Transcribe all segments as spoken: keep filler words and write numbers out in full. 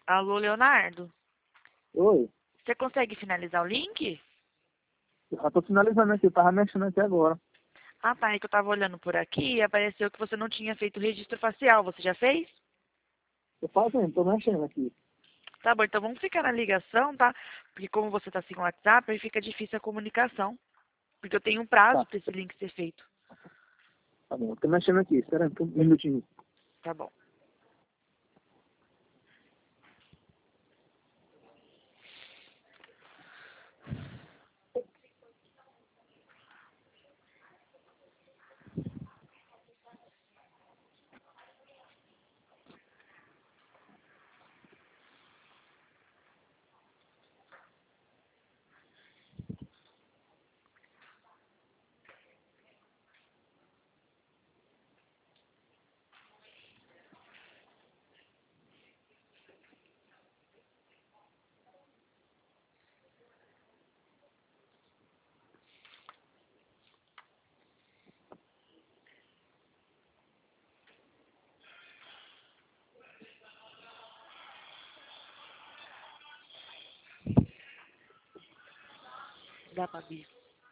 Alô, Leonardo? Oi, Você consegue finalizar o link? eu já tô finalizando aqui, eu tava mexendo aqui agora. Ah, tá. É que eu tava olhando por aqui e apareceu que você não tinha feito o registro facial. Você já fez? Tô fazendo, tô mexendo aqui. Tá bom, então vamos ficar na ligação, tá? Porque como você tá sem o WhatsApp, aí fica difícil a comunicação. Porque eu tenho um prazo Tá, para esse link ser feito. tá bom, eu tô mexendo aqui, espera aí, um minutinho. Tá bom. Dá pra ver.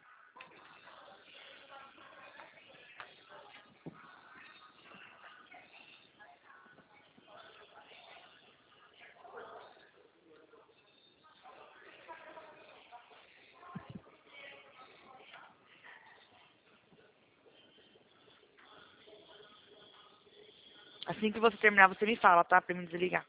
Assim que você terminar, você me fala, tá? Pra me desligar.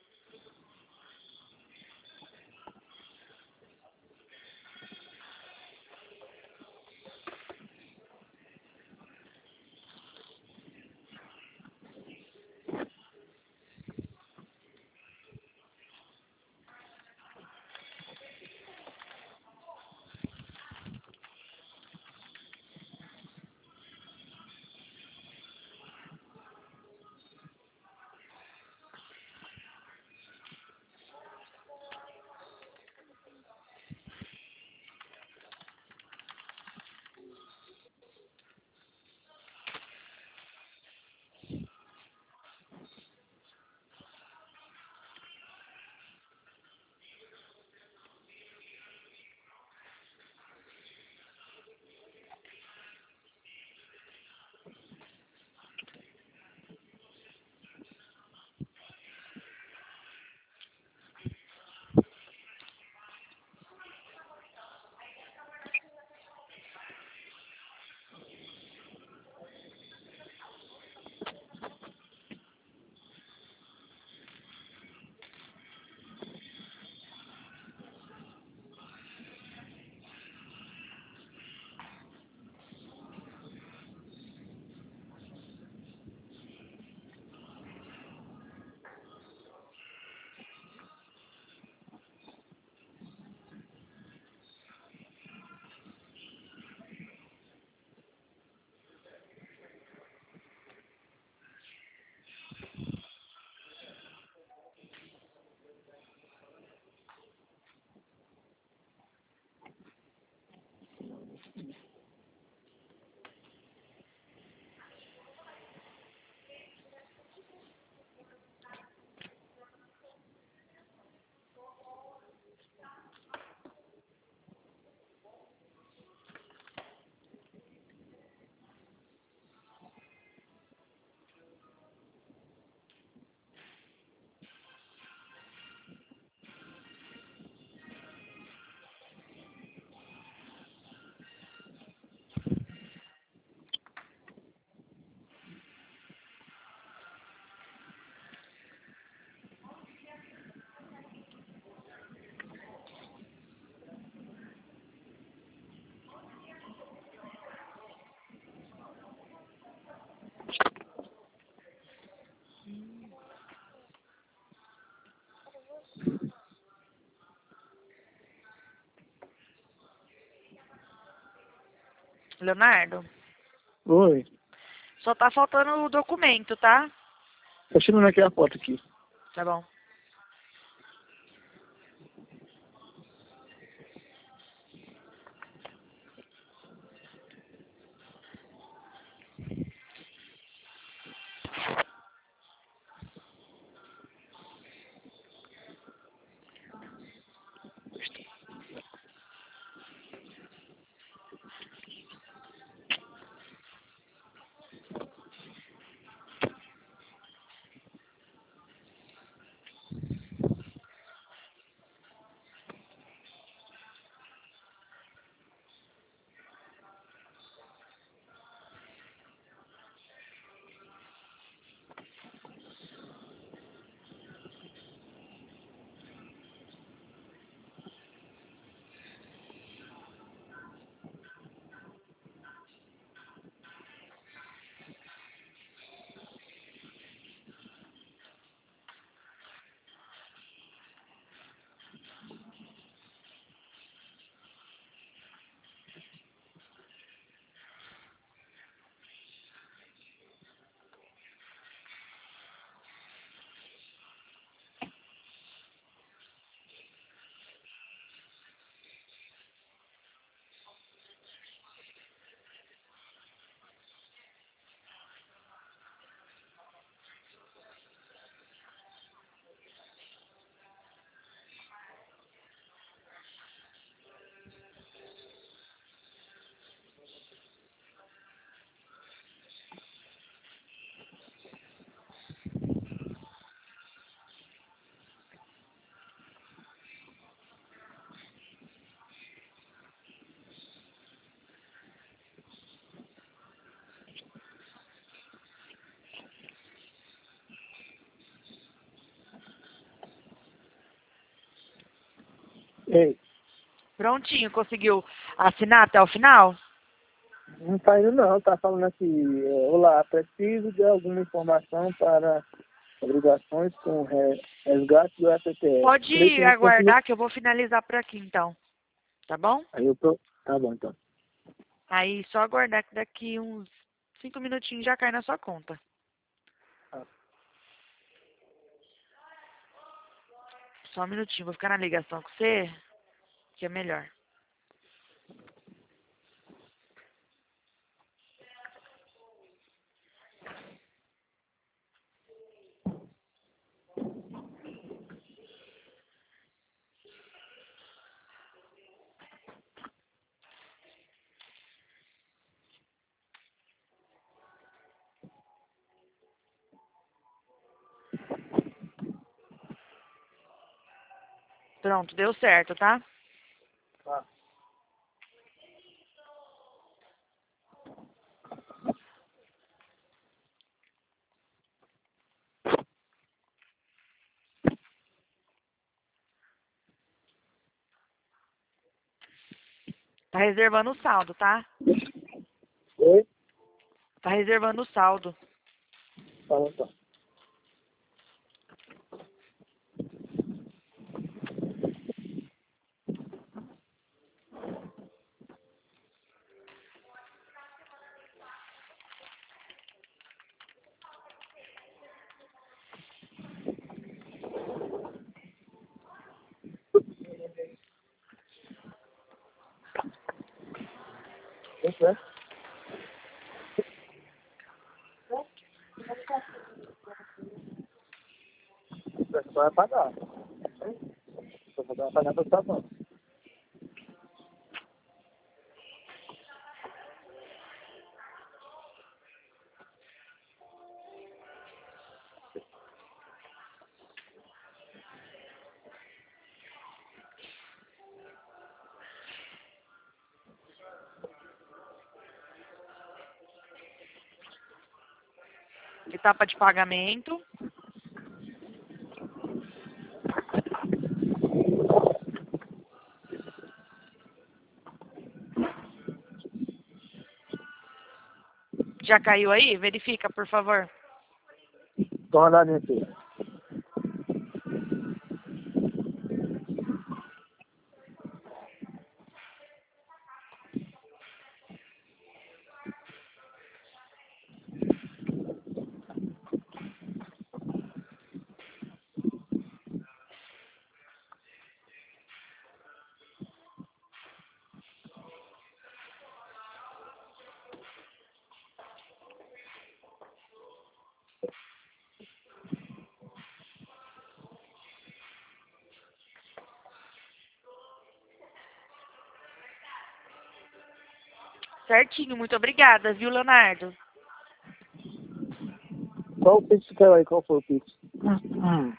Leonardo, Oi, só tá faltando o documento, tá? tô tirando aqui a foto aqui. Tá bom. Ei, Prontinho, conseguiu assinar até o final? não tá indo não, tá falando aqui, é, olá, preciso de alguma informação para obrigações com re- resgate do F P S. Pode Clique no continue. aguardar que eu vou finalizar por aqui então, tá bom? Aí eu tô, tá bom então. Aí só aguardar que daqui uns cinco minutinhos já cai na sua conta. Ah. Só um minutinho, vou ficar na ligação com você, que é melhor. Pronto, deu certo, tá? Ah. Tá reservando o saldo, tá? Oi? Tá reservando o saldo. Tá bom então. Isso, né? Você vai pagar. Você vai pagar pra tá bom. Etapa de pagamento. Já caiu aí? Verifica, por favor. Tô rodando aqui. Certinho, muito obrigada, viu, Leonardo? Qual o Pix que quer aí? Qual foi o Pix? Hum.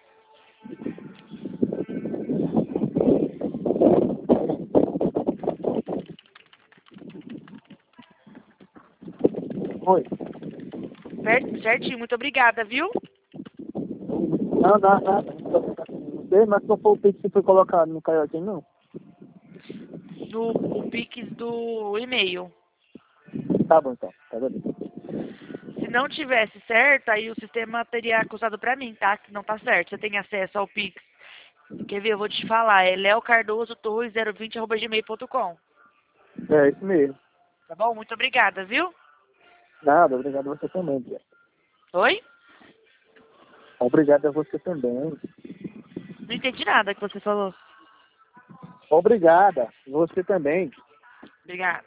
Oi. Cer- Certinho, muito obrigada, viu? Não, não, não. Não sei, mas qual foi o Pix que foi colocado? Não caiu aqui não? No o Pix do e-mail. Tá bom então. Tá bom. Se não tivesse certo, aí o sistema teria acusado pra mim, tá? Que não tá certo. Você tem acesso ao Pix. Quer ver? Eu vou te falar. É leocardoso zero vinte arroba gmail ponto com. É isso mesmo. Tá bom? Muito obrigada, viu? Nada, obrigado a você também, Bia. Oi? Obrigado a você também. Não entendi nada que você falou. Obrigada, você também. Obrigada.